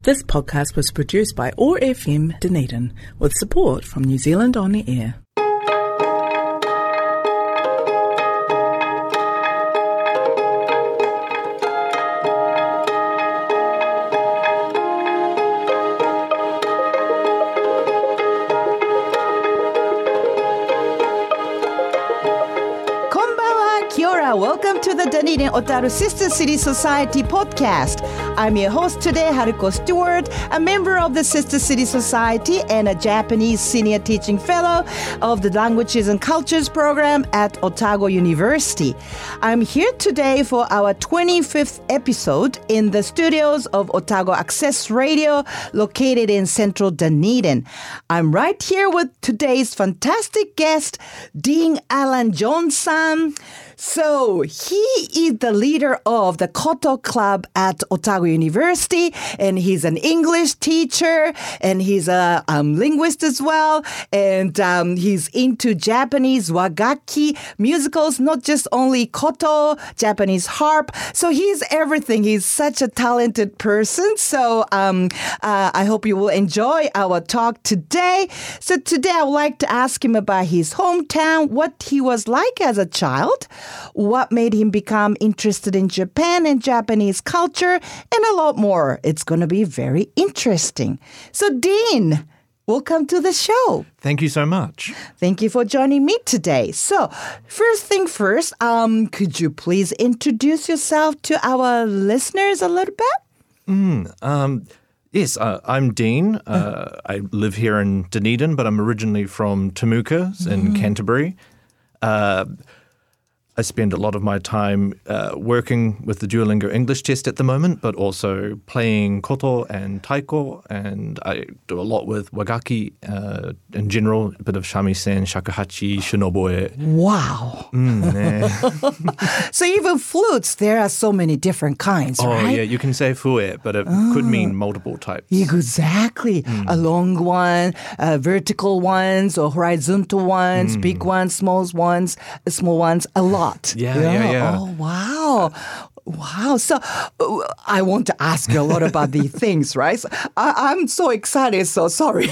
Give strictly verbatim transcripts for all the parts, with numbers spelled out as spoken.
This podcast was produced by O A R F M Dunedin with support from New Zealand On the Air. Welcome to the Dunedin Otaru Sister City Society podcast. I'm your host today, Haruko Stewart, a member of the Sister City Society and a Japanese senior teaching fellow of the Languages and Cultures program at Otago University. I'm here today for our twenty-fifth episode in the studios of Otago Access Radio, located in central Dunedin. I'm right here with today's fantastic guest, Dean Alan Johnson. So he is the leader of the Koto Club at Otago University, and he's an English teacher, and he's a um, linguist as well, and um, he's into Japanese wagaki musicals, not just only koto, Japanese harp. So he's everything. He's such a talented person. So um, uh, I hope you will enjoy our talk today. So today I would like to ask him about his hometown, what he was like as a child, what made him become interested in Japan and Japanese culture, and a lot more. It's going to be very interesting. So, Dean, welcome to the show. Thank you so much. Thank you for joining me today. So, first thing first, um, could you please introduce yourself to our listeners a little bit? Mm, um, yes, uh, I'm Dean. Uh, I live here in Dunedin, but I'm originally from Temuka in mm. Canterbury. Uh, I spend a lot of my time uh, working with the Duolingo English test at the moment, but also playing koto and taiko, and I do a lot with wagaki uh, in general, a bit of shamisen, shakuhachi, shinoboe. Wow. Mm, yeah. So even flutes, there are so many different kinds, oh, right? Oh, yeah, you can say fue, but it oh. could mean multiple types. Exactly. Mm. A long one, uh, vertical ones, or horizontal ones, mm. big ones, small ones, small ones, a lot. Yeah, yeah, yeah, yeah. Oh, wow. Wow. So uh, I want to ask you a lot about these things, right? So I, I'm so excited. So sorry.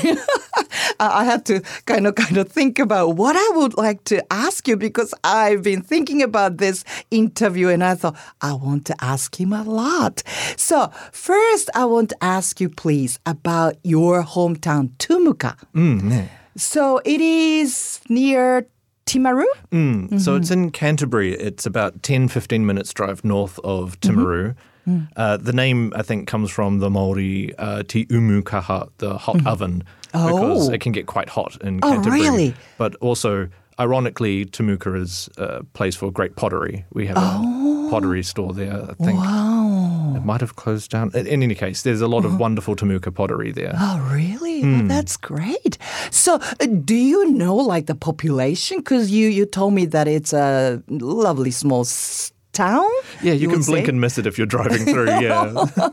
I have to kind of kind of think about what I would like to ask you, because I've been thinking about this interview and I thought I want to ask him a lot. So first, I want to ask you, please, about your hometown, Temuka. Mm, yeah. So it is near Timaru? Mm. Mm-hmm. So it's in Canterbury. It's about ten, fifteen minutes drive north of Timaru. Mm-hmm. Mm. Uh, the name, I think, comes from the Māori uh, te umu kaha, the hot mm-hmm. oven, oh. because it can get quite hot in Canterbury. Oh, really? But also, ironically, Temuka is a place for great pottery. We have oh. a pottery store there, I think. Wow. It might have closed down. In any case, there's a lot of wonderful Temuka pottery there. Oh, really? Mm. Oh, that's great. So uh, do you know, like, the population? Because you, you told me that it's a lovely small s- town. Yeah, you, you can blink say? and miss it if you're driving through, yeah.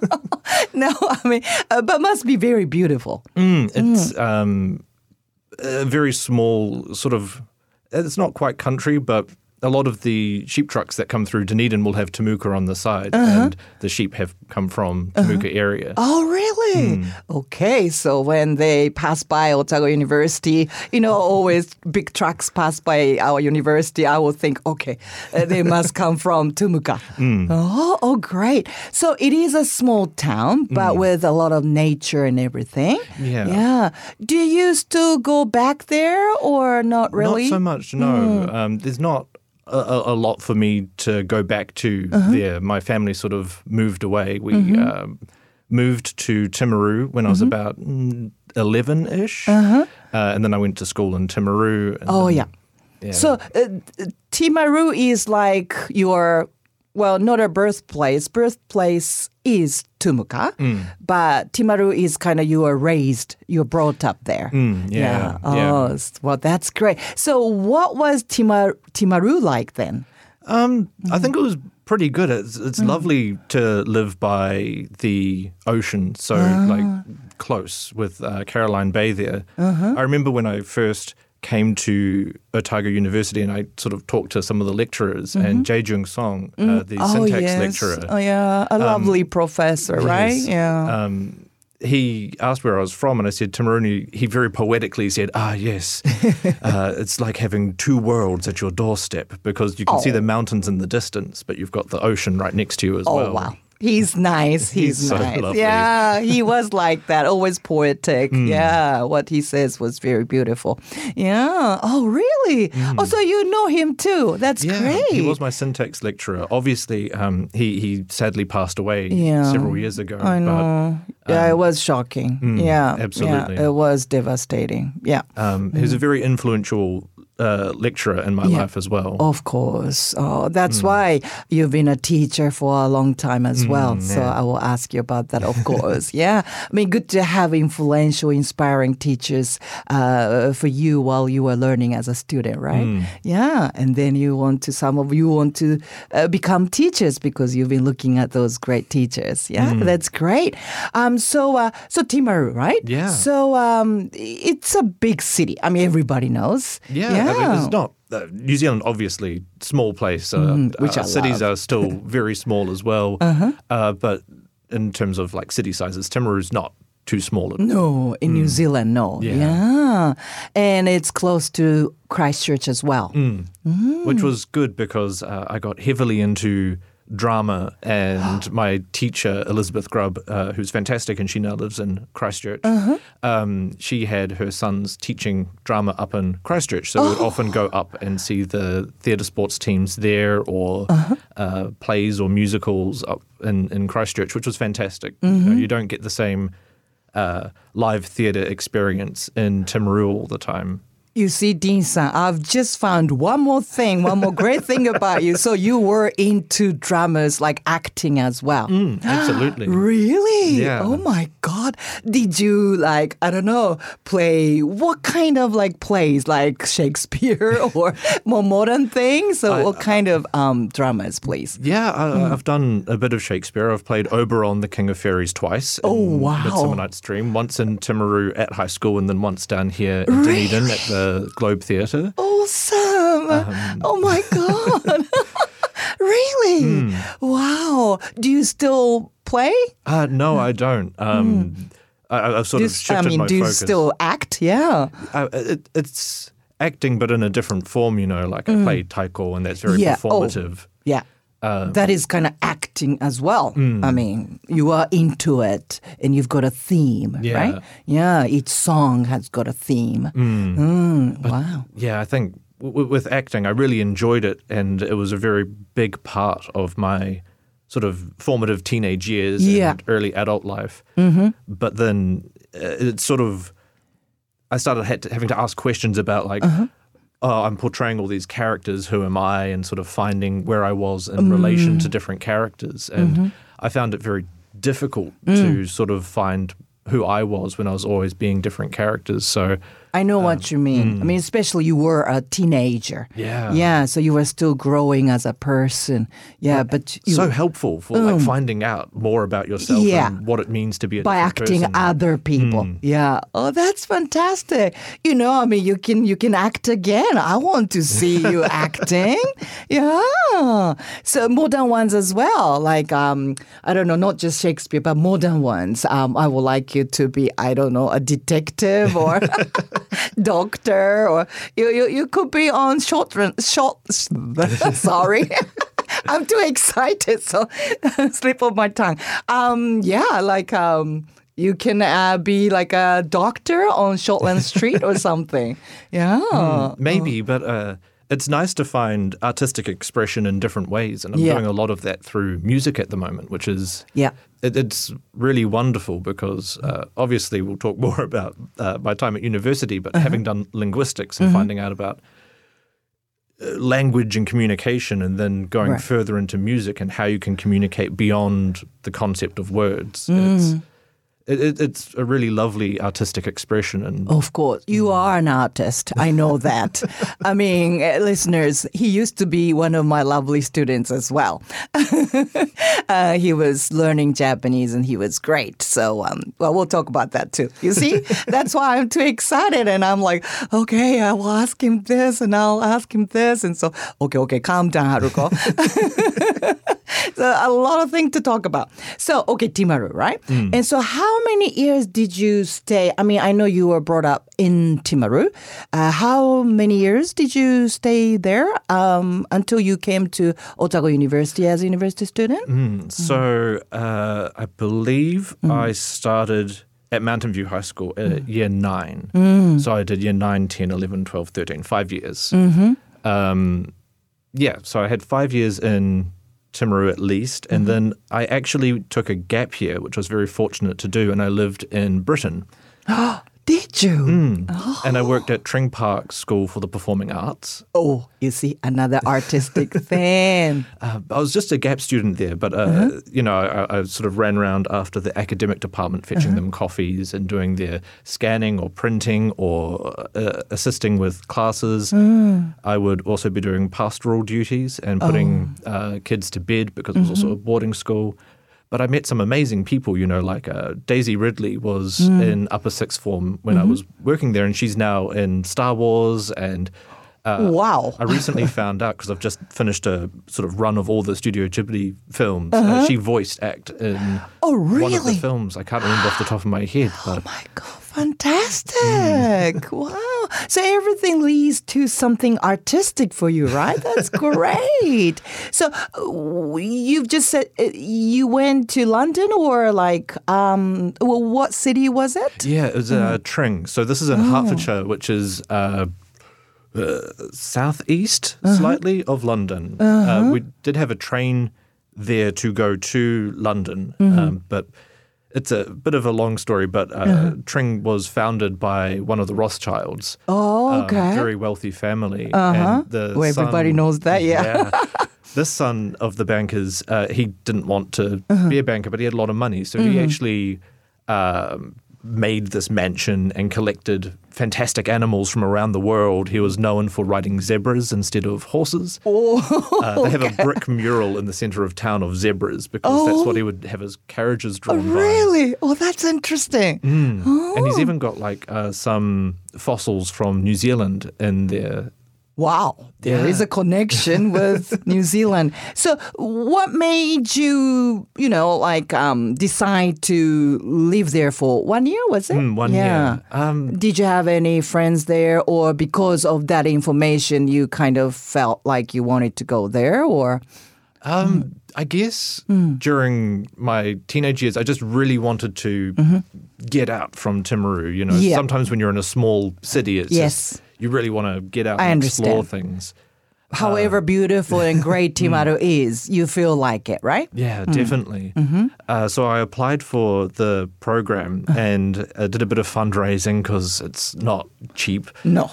No, I mean, uh, but must be very beautiful. Mm, it's mm. Um, a very small sort of, it's not quite country, but a lot of the sheep trucks that come through Dunedin will have Temuka on the side, uh-huh. and the sheep have come from Temuka uh-huh. area. Oh, really? Mm. Okay, so when they pass by Otago University, you know, always big trucks pass by our university, I will think, okay, uh, they must come from Temuka. Mm. Oh, oh, great. So it is a small town, but mm. with a lot of nature and everything. Yeah. Yeah. Do you still go back there or not really? Not so much, no. Mm. Um, there's not A, a lot for me to go back to uh-huh. there. My family sort of moved away. We mm-hmm. um, moved to Timaru when I was mm-hmm. about eleven-ish, uh-huh. uh, and then I went to school in Timaru. And oh, then, yeah. yeah. So uh, Timaru is like your, well, not a birthplace. Birthplace is Temuka, mm. but Timaru is kind of you were raised, you were brought up there. Mm, yeah, yeah. Oh, yeah. well, that's great. So what was Timar- Timaru like then? Um, mm. I think it was pretty good. It's, it's mm. lovely to live by the ocean, so uh. like close with uh, Caroline Bay there. Uh-huh. I remember when I first came to Otago University and I sort of talked to some of the lecturers mm-hmm. and Jae Jung Song, uh, the oh, syntax yes. lecturer. Oh, yeah, a lovely um, professor, right? Yes. Yeah. Um, he asked where I was from, and I said Timaru, and he, he very poetically said, ah, yes, uh, it's like having two worlds at your doorstep because you can oh. see the mountains in the distance, but you've got the ocean right next to you as oh, well. Oh, wow. He's nice. He's, He's so nice. lovely. Yeah, he was like that, always poetic. Mm. Yeah, what he says was very beautiful. Yeah. Oh, really? Mm. Oh, so you know him too. That's yeah, great. He was my syntax lecturer. Obviously, um, he, he sadly passed away yeah. several years ago. I know. But, yeah, um, it was shocking. Mm, yeah. absolutely. Yeah, it was devastating. Yeah. Um, he was a very influential Uh, lecturer in my yeah. life as well. Of course. Oh, that's mm. why you've been a teacher for a long time as mm, well. yeah. So I will ask you about that, of course. yeah. I mean, good to have influential, inspiring teachers uh, for you while you were learning as a student, right? Mm. Yeah. And then you want to, some of you want to uh, become teachers because you've been looking at those great teachers. Yeah. Mm. That's great. Um. So, uh, so Timaru, right? Yeah. So um, it's a big city. I mean, everybody knows. Yeah. yeah. I mean, it's not uh, New Zealand, obviously, small place. Uh, mm, which uh, I cities love. are still very small as well. Uh-huh. Uh, but in terms of like city sizes, Timaru's not too small. No, in mm. New Zealand, no. Yeah. yeah. And it's close to Christchurch as well. Mm. Mm. Which was good because uh, I got heavily into drama, and my teacher, Elizabeth Grubb, uh, who's fantastic, and she now lives in Christchurch, uh-huh. um, she had her sons teaching drama up in Christchurch. So oh. we would often go up and see the theatre sports teams there, or uh-huh. uh, plays or musicals up in, in Christchurch, which was fantastic. Mm-hmm. You know, you don't get the same uh, live theatre experience in Timaru all the time. You see, Dean-san, I've just found one more thing, one more great thing about you. So you were into dramas, like acting as well. Mm, absolutely. Really? Yeah. Oh, my God. Did you, like, I don't know, play what kind of, like, plays? Like Shakespeare or more modern things? So I, what kind of um, dramas, please? Yeah, I, mm. I've done a bit of Shakespeare. I've played Oberon, the King of Fairies, twice. Oh, wow. Midsummer Night's Dream. Once in Timaru at high school, and then once down here in really? Dunedin at the Globe Theatre. Awesome. Um, oh, my God. Really? Mm. Wow. Do you still play? Uh, no, I don't. Um, mm. I, I've sort do of shifted I mean, my do focus. you still act? Yeah. Uh, it, it's acting, but in a different form, you know, like mm. I play taiko, and that's very yeah. performative. Oh. Yeah. Um, that is kind of acting as well. Mm. I mean, you are into it and you've got a theme, yeah. right? Yeah, each song has got a theme. Mm. Mm, but, wow. Yeah, I think w- with acting, I really enjoyed it, and it was a very big part of my sort of formative teenage years yeah. and early adult life. Mm-hmm. But then uh, it sort of, I started had to, having to ask questions about like, uh-huh. oh, I'm portraying all these characters, who am I, and sort of finding where I was in mm. relation to different characters. And mm-hmm. I found it very difficult mm. to sort of find who I was when I was always being different characters. So I know um, what you mean. Mm. I mean, especially you were a teenager. Yeah. Yeah, so you were still growing as a person. Yeah, but... but you, so helpful for um, like finding out more about yourself yeah. and what it means to be a by acting person. Other people. Mm. Yeah. Oh, that's fantastic. You know, I mean, you can you can act again. I want to see you acting. Yeah. So modern ones as well. Like, um, I don't know, not just Shakespeare, but modern ones. Um, I would like you to be, I don't know, a detective or... doctor, or you, you you could be on short run, short. Sorry, I'm too excited, so slip of my tongue. Um, yeah, like um, you can uh, be like a doctor on Shortland Street or something. Yeah, mm, maybe, but. Uh... It's nice to find artistic expression in different ways, and I'm yeah. doing a lot of that through music at the moment, which is yeah. it, it's really wonderful because uh, obviously we'll talk more about uh, my time at university, but uh-huh. having done linguistics and mm-hmm. finding out about uh, language and communication, and then going right. further into music and how you can communicate beyond the concept of words. Mm. It's, It, it's a really lovely artistic expression. And of course, you are an artist. I know that. I mean, listeners, he used to be one of my lovely students as well. uh, he was learning Japanese and he was great. So, um, well, we'll talk about that too. You see, that's why I'm too excited. And I'm like, okay, I will ask him this and I'll ask him this. And so, okay, okay, calm down, Haruko. So a lot of things to talk about. So, okay, Timaru, right? Mm. And so how many years did you stay? I mean, I know you were brought up in Timaru. Uh, how many years did you stay there um, until you came to Otago University as a university student? Mm. So uh, I believe mm. I started at Mountain View High School at mm. year nine. Mm. So I did year nine, ten, eleven, twelve, thirteen, five years. Mm-hmm. Um, yeah, so I had five years in Timaru at least, and mm-hmm. then I actually took a gap year, which I was very fortunate to do, and I lived in Britain. Did you? Mm. Oh. And I worked at Tring Park School for the Performing Arts. Oh, you see, another artistic thing. Uh, I was just a gap student there, but, uh, uh-huh. you know, I, I sort of ran around after the academic department fetching uh-huh. them coffees and doing their scanning or printing or uh, assisting with classes. Mm. I would also be doing pastoral duties and putting oh. uh, kids to bed because it was mm-hmm. also a boarding school. But I met some amazing people, you know, like uh, Daisy Ridley was mm. in upper sixth form when mm-hmm. I was working there, and she's now in Star Wars. And uh, wow. I recently found out, because I've just finished a sort of run of all the Studio Ghibli films. Uh-huh. Uh, she voiced act in oh, really? one of the films. I can't remember off the top of my head. But oh, my God. Fantastic. Mm. Wow. So everything leads to something artistic for you, right? That's great. So uh, you've just said uh, you went to London, or like, um, well, what city was it? Yeah, it was uh, mm. Tring. So this is in oh. Hertfordshire, which is uh, uh, southeast uh-huh. slightly of London. Uh-huh. Uh, we did have a train there to go to London, mm-hmm. um, but it's a bit of a long story, but uh, uh-huh. Tring was founded by one of the Rothschilds. Oh, okay. Um, very wealthy family. Uh-huh. And the well, son, everybody knows that, yeah. yeah. This son of the bankers, uh, he didn't want to uh-huh. be a banker, but he had a lot of money. So mm-hmm. he actually um, made this mansion and collected fantastic animals from around the world. He was known for riding zebras instead of horses. Oh, uh, they have okay. a brick mural in the center of town of zebras because oh. that's what he would have his carriages drawn oh, by. Really? Oh, that's interesting. Mm. Oh. And he's even got like uh, some fossils from New Zealand in there. Wow, there yeah. is a connection with New Zealand. So what made you, you know, like um, decide to live there for one year, was it? Mm, one yeah. year. Um, Did you have any friends there, or because of that information, you kind of felt like you wanted to go there, or? Um, mm. I guess mm. during my teenage years, I just really wanted to mm-hmm. get out from Timaru. You know, yeah. sometimes when you're in a small city, it's yes. just, you really want to get out I and understand. explore things. However uh, beautiful and great Timaru mm. is, you feel like it, right? Yeah, mm. definitely. Mm-hmm. Uh, so I applied for the program and uh, did a bit of fundraising because it's not cheap. No.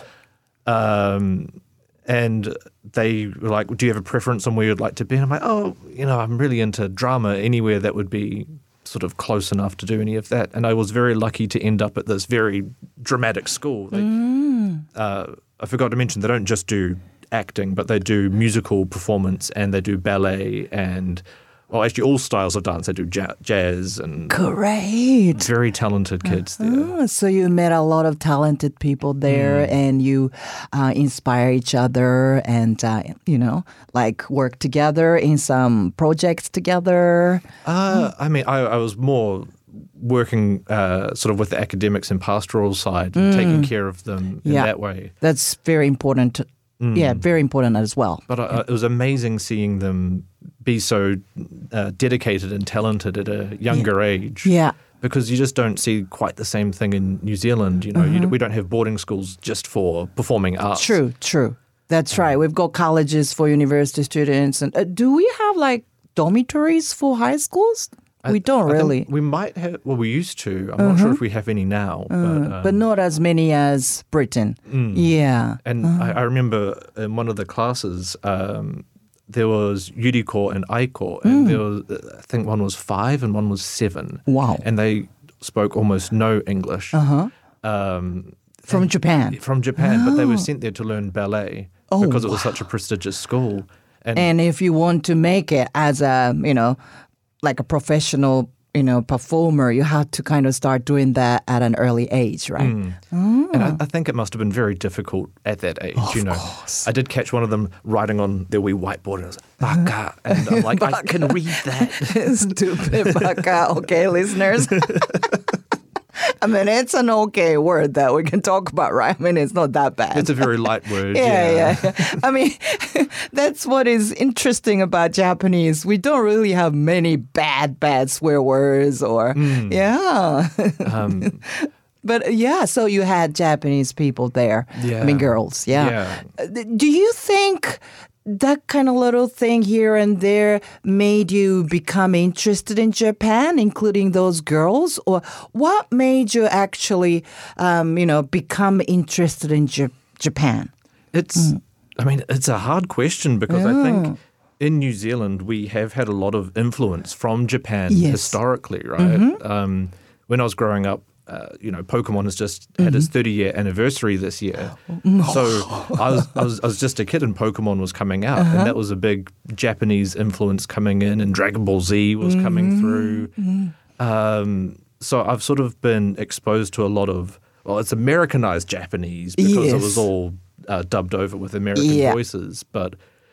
Um, and they were like, do you have a preference on where you'd like to be? And I'm like, oh, you know, I'm really into drama. Anywhere that would be sort of close enough to do any of that. And I was very lucky to end up at this very dramatic school. They, mm. uh, I forgot to mention, they don't just do acting, but they do musical performance and they do ballet and, well, actually all styles of dance. They do ja- jazz and great, very talented kids there. Oh, so you met a lot of talented people there, mm. and you uh, inspire each other, and uh, you know, like work together in some projects together. Uh, I mean, I, I was more working uh, sort of with the academics and pastoral side, mm. taking care of them in yeah. that way. That's very important. Mm. Yeah, very important as well. But uh, it was amazing seeing them be so uh, dedicated and talented at a younger yeah. age. Yeah. Because you just don't see quite the same thing in New Zealand. You know, mm-hmm. you, we don't have boarding schools just for performing arts. True, true. That's right. We've got colleges for university students. And uh, do we have like dormitories for high schools? I, we don't I really. Think we might have, well, we used to. I'm uh-huh. not sure if we have any now. Uh, but, um, but not as many as Britain. Mm. Yeah. And uh-huh. I, I remember in one of the classes, um, there was Yuriko and Aiko, and mm. there was, I think one was five and one was seven. Wow. And they spoke almost no English. Uh-huh. Um, from Japan? From Japan, oh. but they were sent there to learn ballet oh, because it was wow. such a prestigious school. And, and if you want to make it as a, you know, like a professional you know, performer, you had to kind of start doing that at an early age, right? Mm. Oh. And I, I think it must have been very difficult at that age, of you know. Course. I did catch one of them writing on their wee whiteboard and I was like, baka. And I'm like, I can read that. Stupid baka. Okay, listeners. I mean, it's an okay word that we can talk about, right? I mean, it's not that bad. It's a very light word. yeah, yeah, yeah, yeah. I mean, that's what is interesting about Japanese. We don't really have many bad, bad swear words or, mm. yeah. um, but yeah, so you had Japanese people there. Yeah. I mean, girls, yeah. yeah. Do you think that kind of little thing here and there made you become interested in Japan, including those girls? Or what made you actually, um, you know, become interested in J- Japan? It's, mm. I mean, it's a hard question because yeah. I think in New Zealand we have had a lot of influence from Japan yes. historically, right? Mm-hmm. Um, when I was growing up, Uh, you know, Pokemon has just had mm-hmm. its thirty-year anniversary this year. So I was, I was I was just a kid and Pokemon was coming out, uh-huh. and that was a big Japanese influence coming in, and Dragon Ball Z was mm-hmm. coming through. Mm-hmm. Um, so I've sort of been exposed to a lot of, well, it's Americanized Japanese because yes. it was all uh, dubbed over with American yeah. voices, but.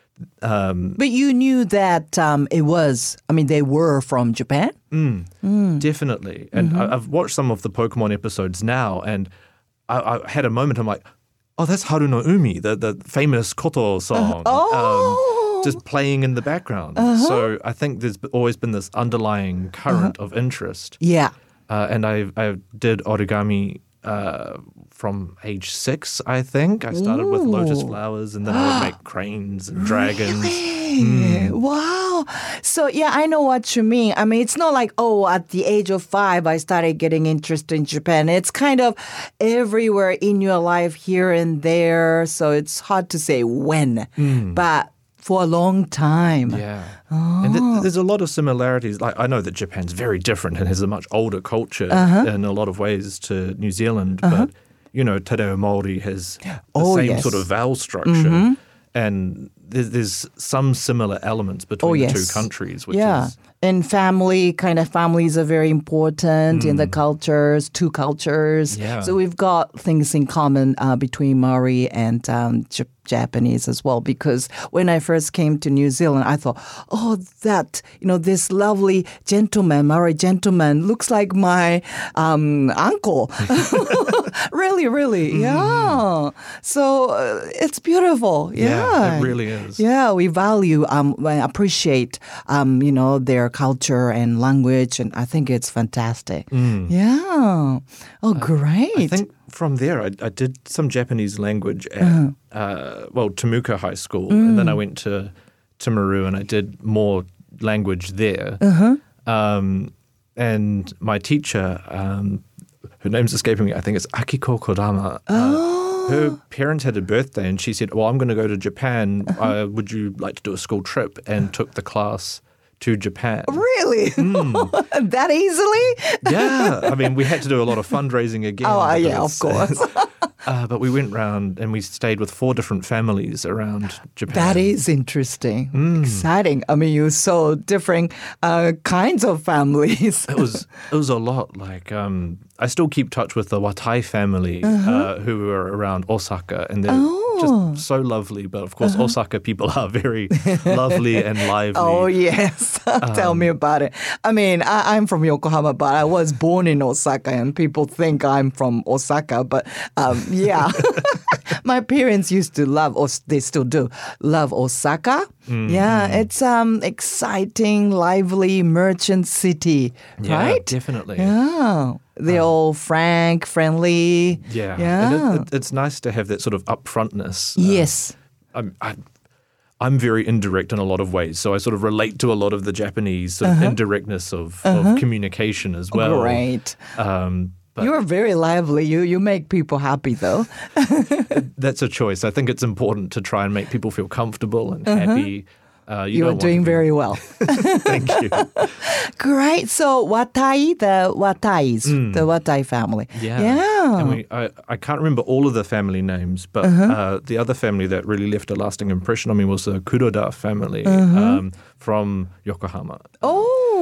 Um, but you knew that um, it was, I mean, they were from Japan? Mm, mm. Definitely. And mm-hmm. I, I've watched some of the Pokemon episodes now, and I, I had a moment, I'm like, oh, that's Haru no Umi, the, the famous Koto song. Uh, oh! Um, just playing in the background. Uh-huh. So I think there's always been this underlying current uh-huh. of interest. Yeah. Uh, and I, I did origami uh, from age six, I think. I started Ooh. with lotus flowers, and then I would make cranes and dragons. Really? Mm. Wow. So, yeah, I know what you mean. I mean, it's not like, oh, at the age of five, I started getting interested in Japan. It's kind of everywhere in your life, here and there. So it's hard to say when. Mm. But for a long time. Yeah. Oh. And th- there's a lot of similarities. Like, I know that Japan's very different and has a much older culture uh-huh. in a lot of ways to New Zealand. Uh-huh. But, you know, Te Reo Māori has the oh, same yes. sort of vowel structure. Mm-hmm. And there's, there's some similar elements between oh, the yes. two countries. Which yeah. is, and family, kind of families are very important mm. in the cultures, two cultures. Yeah. So we've got things in common uh, between Maori and um, J- Japanese as well. Because when I first came to New Zealand, I thought, oh, that, you know, this lovely gentleman, Maori gentleman, looks like my um, uncle. Really, really. Mm. Yeah. So uh, it's beautiful. Yeah. yeah. It really is. Yeah. We value, um, appreciate, um, you know, their culture and language, and I think it's fantastic. Mm. Yeah. Oh, great. Uh, I think from there, I, I did some Japanese language at, uh-huh. uh, well, Temuka High School, mm. and then I went to Timaru and I did more language there. Uh-huh. Um, and my teacher, um, her name's escaping me, I think it's Akiko Kodama. Oh. Uh, her parents had a birthday and she said, well, I'm going to go to Japan. Uh-huh. Uh, would you like to do a school trip? And took the class to Japan. Really? Mm. That easily? Yeah. I mean, we had to do a lot of fundraising again. Oh, uh, yeah, of course. uh, but we went round and we stayed with four different families around Japan. That is interesting. Mm. Exciting. I mean, you saw different uh, kinds of families. it was it was a lot. Like, um, I still keep touch with the Watai family uh-huh. uh, who are around Osaka, and they're oh. just so lovely. But of course, uh-huh. Osaka people are very lovely and lively. Oh, yes. Tell um, me about it. I mean, I, I'm from Yokohama, but I was born in Osaka, and people think I'm from Osaka. But um, yeah, my parents used to love, or they still do, love Osaka. Mm-hmm. Yeah, it's um exciting, lively merchant city, yeah, right? Definitely. Yeah. They're um, all frank, friendly. Yeah. yeah. And it, it, it's nice to have that sort of upfrontness. Yes. Um, I, I, I'm very indirect in a lot of ways, so I sort of relate to a lot of the Japanese sort uh-huh. of indirectness of, uh-huh. of communication as well. Great. Um, but You're very lively. You you make people happy, though. That's a choice. I think it's important to try and make people feel comfortable and uh-huh. happy. Uh, you You're doing very well. Thank you. Great. So Watai, the Watais, mm. the Watai family. Yeah. Yeah. And we, I, I can't remember all of the family names, but uh-huh. uh, the other family that really left a lasting impression on me was the Kuroda family uh-huh. um, from Yokohama. Oh.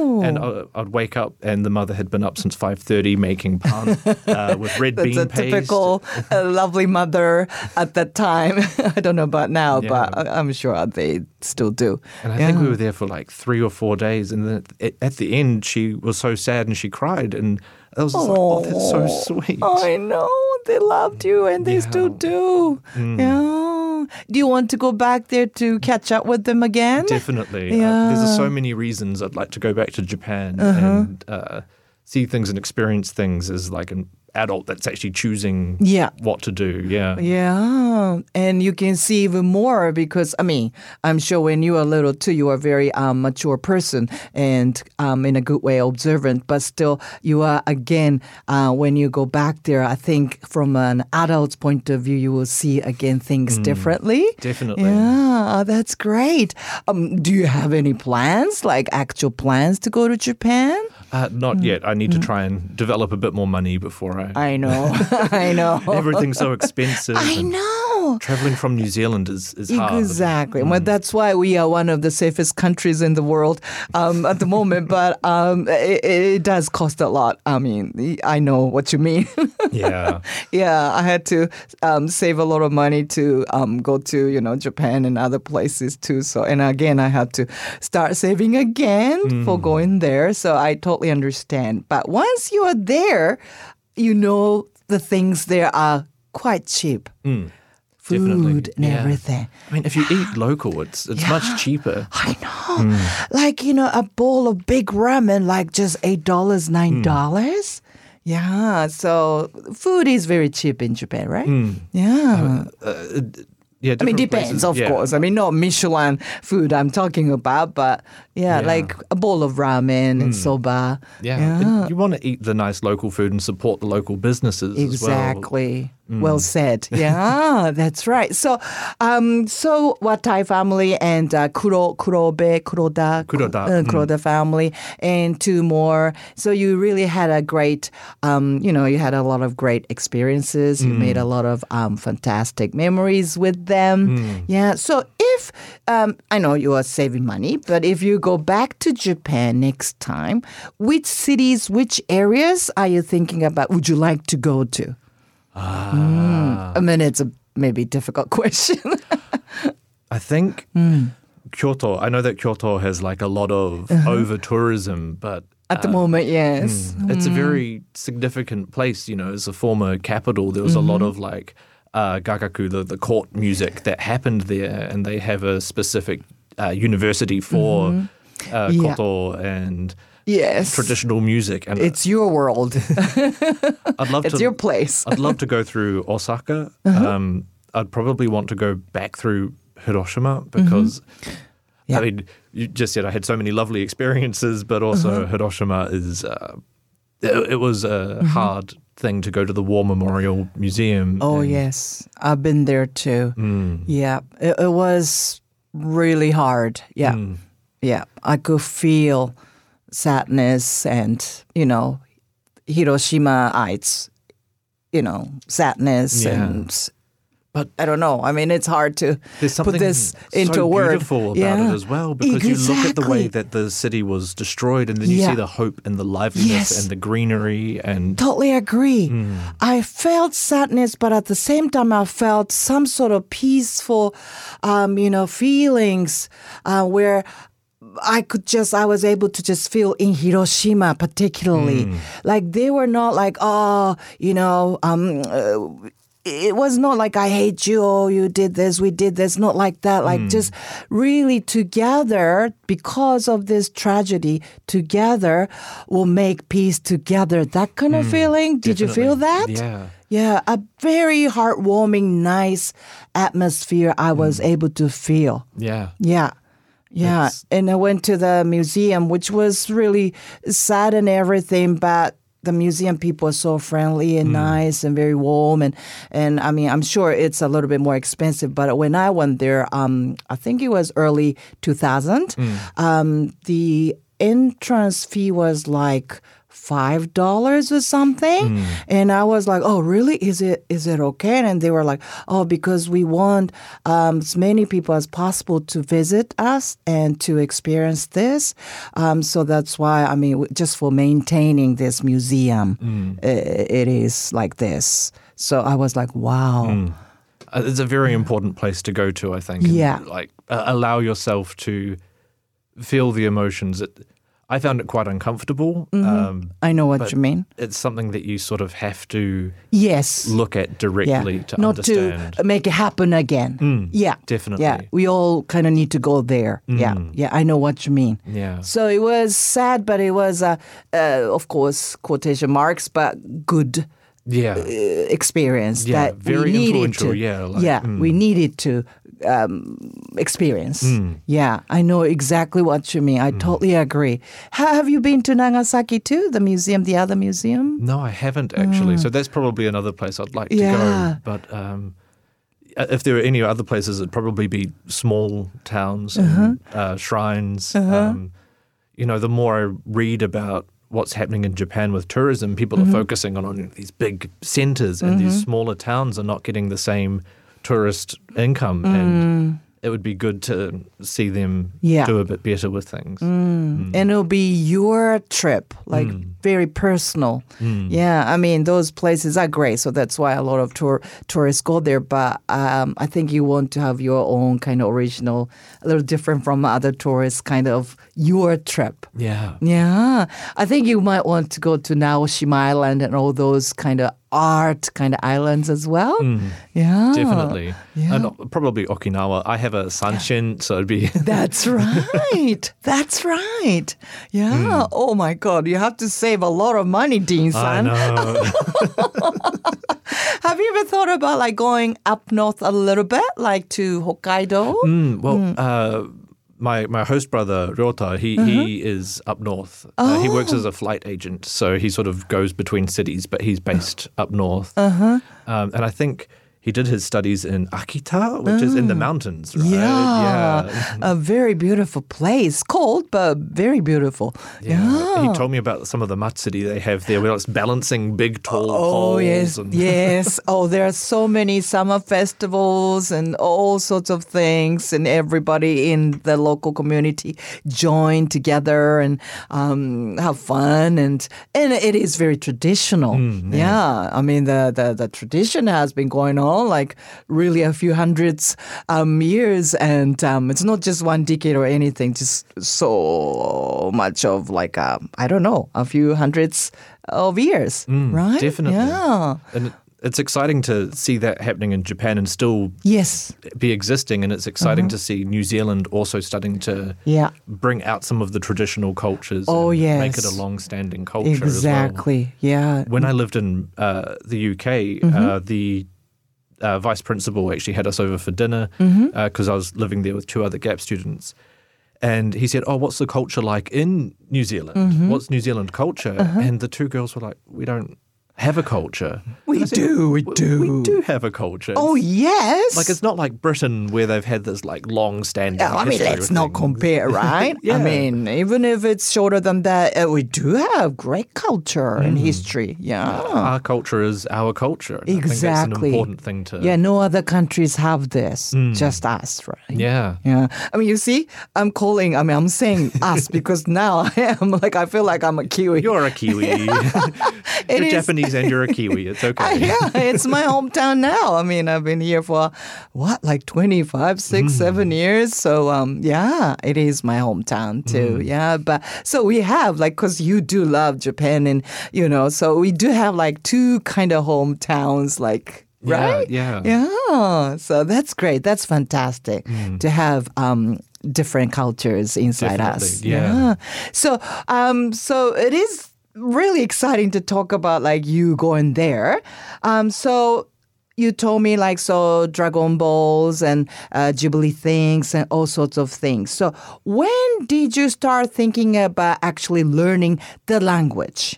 Oh. And I, I'd wake up and the mother had been up since five thirty making pan uh, with red That's bean a paste. typical uh, lovely mother at that time. I don't know about now, Yeah. but I- I'm sure they still do. And I Yeah. think we were there for like three or four days. And then at, at the end, she was so sad and she cried. And I was just like, oh, that's so sweet. I know. They loved you and they Yeah. still do. Mm. Yeah. Do you want to go back there to catch up with them again? Definitely. Yeah. Uh, there's so many reasons I'd like to go back to Japan Uh-huh. and uh, see things and experience things as like an adult that's actually choosing Yeah. what to do. Yeah. Yeah, and you can see even more because, I mean, I'm sure when you were little too, you were a very um, mature person and um, in a good way observant, but still you are, again, uh, when you go back there, I think from an adult's point of view, you will see again things differently. Definitely. Yeah, that's great. Um, do you have any plans, like actual plans to go to Japan? Uh, not yet. I need to try and develop a bit more money before I. I know, I know. Everything's so expensive. I and know. Traveling from New Zealand is, is hard. Exactly. Well, that's why we are one of the safest countries in the world um, at the moment. But um, it, it does cost a lot. I mean, I know what you mean. Yeah. Yeah, I had to um, save a lot of money to um, go to, you know, Japan and other places too. So, and again, I had to start saving again for going there. So I totally understand. But once you are there, you know the things there are quite cheap. Mm, Food definitely. and Yeah. everything. I mean, if you eat local, it's it's much cheaper. I know. Like, you know, a bowl of big ramen, like just eight dollars, nine dollars. Yeah. So food is very cheap in Japan, right? Yeah. Uh, yeah. I mean, different depends, places- of yeah. course. I mean, not Michelin food I'm talking about, but yeah, Yeah. like a bowl of ramen and soba. Yeah. Yeah. And you want to eat the nice local food and support the local businesses as well. Exactly. Well said. Yeah, that's right. So, um, so Watai family and uh, Kuro, Kurobe, Kuroda, Kuroda, uh, Kuroda family, and two more. So you really had a great, um, you know, you had a lot of great experiences. You made a lot of um, fantastic memories with them. Yeah. So if um, I know you are saving money, but if you go back to Japan next time, which cities, which areas are you thinking about? Would you like to go to? Mm. I mean, it's a maybe difficult question. I think Hmm. Kyoto. I know that Kyoto has like a lot of Uh-huh. over tourism, but At the moment, yes. it's a very significant place. You know, as a former capital, there was a lot Mm-hmm. of like uh, gagaku, the, the court music that happened there, and they have a specific uh, university for uh, Mm-hmm. Yeah. koto and Yes. traditional music. And It's your world. I'd love It's to. your place. I'd love to go through Osaka. Uh-huh. Um, I'd probably want to go back through Hiroshima because, Mm-hmm. Yeah. I mean, you just said I had so many lovely experiences, but also Uh-huh. Hiroshima is, uh, it, it was a Mm-hmm. hard thing to go to the War Memorial Museum. Oh, and- yes. I've been there too. Mm. Yeah. It, it was really hard. Yeah. Mm. Yeah. I could feel sadness and, you know, Hiroshimaites, you know, sadness Yeah. and. But I don't know. I mean, it's hard to There's put something this into so a word. beautiful about Yeah. it as well, because you look at the way Exactly. that the city was destroyed, and then you Yeah. see the hope and the liveliness Yes. and the greenery, and Totally agree. Mm. I felt sadness, but at the same time, I felt some sort of peaceful, um, you know, feelings uh, where I could just, I was able to just feel in Hiroshima particularly. Mm. Like they were not like, oh, you know, um, uh, it was not like I hate you, oh, you did this, we did this, not like that. Like just really together, because of this tragedy, together will make peace together. That kind of feeling. Did you feel that? Definitely. Yeah. Yeah, a very heartwarming, nice atmosphere I was able to feel. Yeah. Yeah. Yeah. It's- And I went to the museum, which was really sad and everything, but the museum people are so friendly and nice and very warm. And, and I mean, I'm sure it's a little bit more expensive, but when I went there, um, I think it was early two thousand, um, the entrance fee was like five dollars or something. Mm. And I was like, oh, really? Is it is it okay? And they were like, oh, because we want um, as many people as possible to visit us and to experience this. Um, so that's why, I mean, just for maintaining this museum, Mm. it, it is like this. So I was like, wow. Mm. Uh, It's a very important place to go to, I think. and, Yeah. Like, uh, allow yourself to feel the emotions. It, I found it quite uncomfortable. Um, I know what but you mean. it's something that you sort of have to Yes. look at directly to Not understand. to make it happen again. Mm, yeah. definitely. Yeah. We all kind of need to go there. Yeah. Mm. Yeah. I know what you mean. Yeah. So it was sad, but it was, uh, uh, of course, quotation marks, but good Yeah. uh, experience Yeah, that very we needed influential, to. yeah, like, yeah, mm. we needed to um, experience. Mm. Yeah, I know exactly what you mean. I totally agree. Ha- have you been to Nagasaki too? The museum, the other museum? No, I haven't actually. So that's probably another place I'd like to Yeah. go. But um, if there were any other places, it'd probably be small towns and uh, shrines. Um, you know, the more I read about what's happening in Japan with tourism, people are focusing on, on these big centers, and these smaller towns are not getting the same tourist income. And it would be good to see them Yeah. do a bit better with things. And it'll be your trip, like very personal. Yeah, I mean, those places are great. So that's why a lot of tour tourists go there. But um, I think you want to have your own kind of original, a little different from other tourists, kind of your trip. Yeah. Yeah, I think you might want to go to Naoshima Island and all those kind of art kind of islands as well. Yeah, Definitely. Yeah. And probably Okinawa. I have a sanshin, so it'd be... That's right. That's right. Yeah. Oh my God. You have to save a lot of money, I Dean-san. know. Have you ever thought about like going up north a little bit, like to Hokkaido? Mm, well, uh, my my host brother Ryota, he he is up north. Uh, he works as a flight agent, so he sort of goes between cities, but he's based up north. Uh-huh. Um, and I think he did his studies in Akita, which is in the mountains, right? Yeah. Yeah. A very beautiful place. Cold, but very beautiful. Yeah. He told me about some of the matsuri they have there, where it's balancing big, tall Oh, poles. yes, And yes. Oh, there are so many summer festivals and all sorts of things, and everybody in the local community join together and um, have fun, and and it is very traditional. Mm, yeah, I mean the, the the tradition has been going on like really a few hundreds um, years, and um, it's not just one decade or anything. Just so much of like uh, I don't know, a few hundreds of years, right? Definitely. Yeah. And it- it's exciting to see that happening in Japan and still Yes. be existing, and it's exciting to see New Zealand also starting to Yeah. bring out some of the traditional cultures Oh, and yes. make it a long-standing culture as well. Exactly. Yeah. When I lived in uh, the U K, uh, the uh, vice principal actually had us over for dinner because I was living there with two other Gap students. And he said, oh, what's the culture like in New Zealand? What's New Zealand culture? And the two girls were like, we don't have a culture. We And I said, do, we "W- do." We do have a culture. Oh, yes. Like, it's not like Britain where they've had this, like, long-standing Yeah, I mean, history let's with not things. compare, right? Yeah. I mean, even if it's shorter than that, uh, we do have great culture and history. Yeah. Our culture is our culture. And I think that's an Exactly. important thing to... Yeah, no other countries have this, just us, right? Yeah. Yeah. I mean, you see, I'm calling, I mean, I'm saying us because now I am like, I feel like I'm a Kiwi. You're a Kiwi. you're is. Japanese and you're a Kiwi. It's okay. Yeah, it's my hometown now. I mean, I've been here for what, like twenty-five, six, seven years. So, um, yeah, it is my hometown too. Yeah, but so we have like, because you do love Japan, and you know, so we do have like two kind of hometowns, like. Yeah, Right? yeah. Yeah. So that's great. That's fantastic to have um, different cultures inside us. Definitely, yeah. So, um, so it is really exciting to talk about like you going there. Um, so you told me like so Dragon Balls and uh, Ghibli things and all sorts of things. So when did you start thinking about actually learning the language?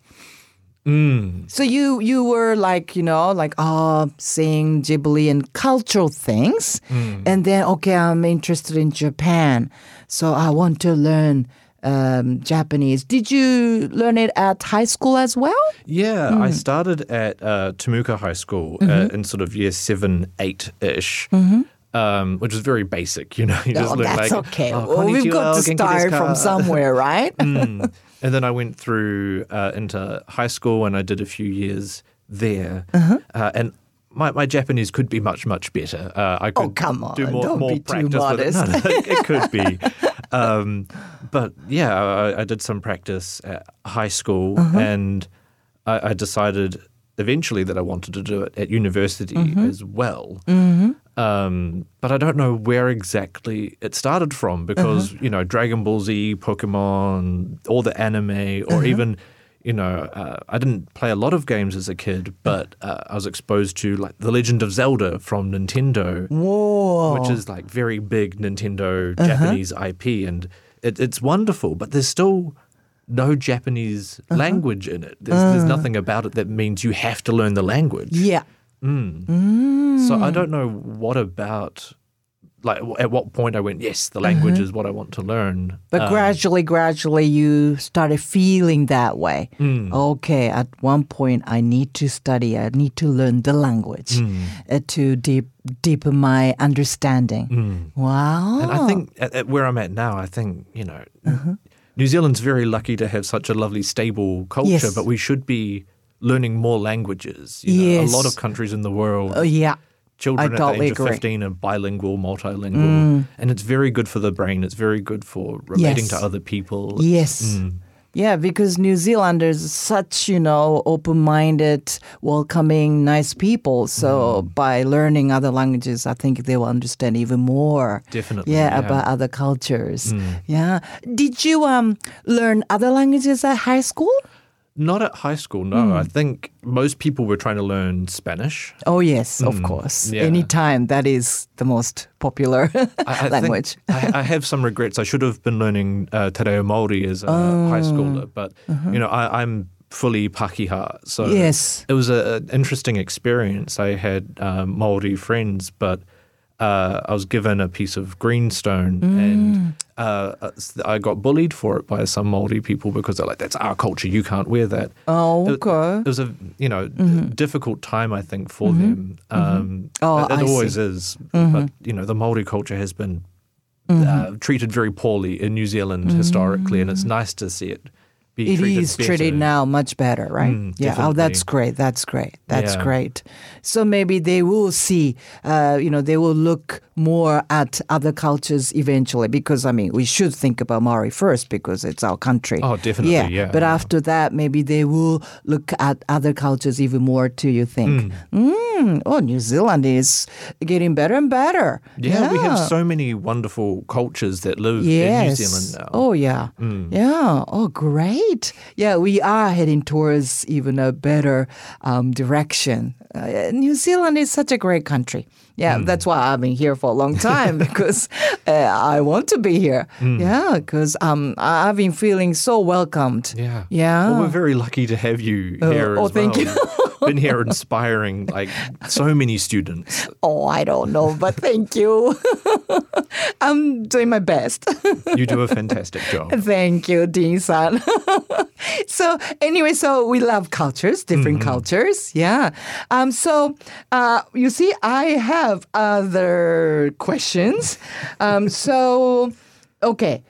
So you you were like, you know, like, oh, seeing Ghibli and cultural things. And then, okay, I'm interested in Japan. So I want to learn um, Japanese. Did you learn it at high school as well? Yeah, mm. I started at uh, Temuka High School mm-hmm. uh, in sort of year seven, eight-ish. Mm-hmm. Um, which is very basic, you know. You just oh, look that's like, okay. Oh, well, we've got to start from somewhere, right? mm. And then I went through uh, into high school and I did a few years there. Uh-huh. Uh, and my, my Japanese could be much, much better. Uh, I could oh, come on. do more, Don't more be practice too modest. with it. No, no, it could be. um, but yeah, I, I did some practice at high school uh-huh. and I, I decided eventually that I wanted to do it at university mm-hmm. as well. Mm-hmm. Um, but I don't know where exactly it started from because, uh-huh. you know, Dragon Ball Z, Pokemon, all the anime, or uh-huh. even, you know, uh, I didn't play a lot of games as a kid, but uh, I was exposed to, like, The Legend of Zelda from Nintendo. Whoa. Which is, like, very big Nintendo uh-huh. Japanese I P. And it, it's wonderful, but there's still no Japanese uh-huh. language in it. There's, uh. there's nothing about it that means you have to learn the language. Yeah. Mm. Mm. So I don't know what about, like, at what point I went, yes, the language uh-huh. is what I want to learn. But um, gradually, gradually, you started feeling that way. Mm. Okay, at one point, I need to study, I need to learn the language mm. uh, to deep, deepen my understanding. Mm. Wow. And I think at, at where I'm at now, I think, you know, uh-huh. New Zealand's very lucky to have such a lovely, stable culture, yes. but we should be learning more languages. You know, yes. A lot of countries in the world, uh, yeah. children I at totally the age agree. of fifteen are bilingual, multilingual, mm. and it's very good for the brain. It's very good for relating yes. to other people. Yes. Mm. Yeah, because New Zealanders are such, you know, open-minded, welcoming, nice people. So mm. by learning other languages, I think they will understand even more. Definitely. Yeah, yeah. about other cultures. Mm. Yeah. Did you um learn other languages at high school? Not at high school, no. Mm. I think most people were trying to learn Spanish. Oh, yes, mm. of course. Yeah. Anytime, that is the most popular I, I language. I, I have some regrets. I should have been learning uh, Te Reo Māori as a oh. high schooler, but, uh-huh. you know, I, I'm fully Pākehā. So yes. it was an interesting experience. I had um, Māori friends, but uh, I was given a piece of greenstone mm. and uh, I got bullied for it by some Māori people because they're like, that's our culture, you can't wear that. Oh, okay. It, it was a, you know, mm-hmm. difficult time, I think, for mm-hmm. them. Um, oh, it it I always see. is. Mm-hmm. But, you know, the Māori culture has been mm-hmm. uh, treated very poorly in New Zealand mm-hmm. historically, and it's nice to see it be it treated is better. treated now much better, right? Mm, yeah. definitely. Oh, that's great. That's great. That's Yeah. great. So maybe they will see, uh, you know, they will look more at other cultures eventually because, I mean, we should think about Maori first because it's our country. Oh, definitely, Yeah. yeah. But yeah. after that, maybe they will look at other cultures even more too, you think. Mm. Mm, oh, New Zealand is getting better and better. Yeah, Yeah, we have so many wonderful cultures that live yes. in New Zealand now. Oh, yeah. Mm. Yeah. Oh, great. Yeah, we are heading towards even a better um, direction. Uh, New Zealand is such a great country. Yeah, mm. that's why I've been here for a long time because uh, I want to be here. Mm. Yeah, because um, I've been feeling so welcomed. Yeah. Yeah. Well, we're very lucky to have you here uh, as oh, thank well. you. Been here inspiring like so many students. Oh, I don't know, but thank you. I'm doing my best. You do a fantastic job. Thank you, Dean-san. So anyway, so we love cultures, different mm-hmm. cultures. Yeah. Um. So uh, you see, I have other questions. Um. So, okay.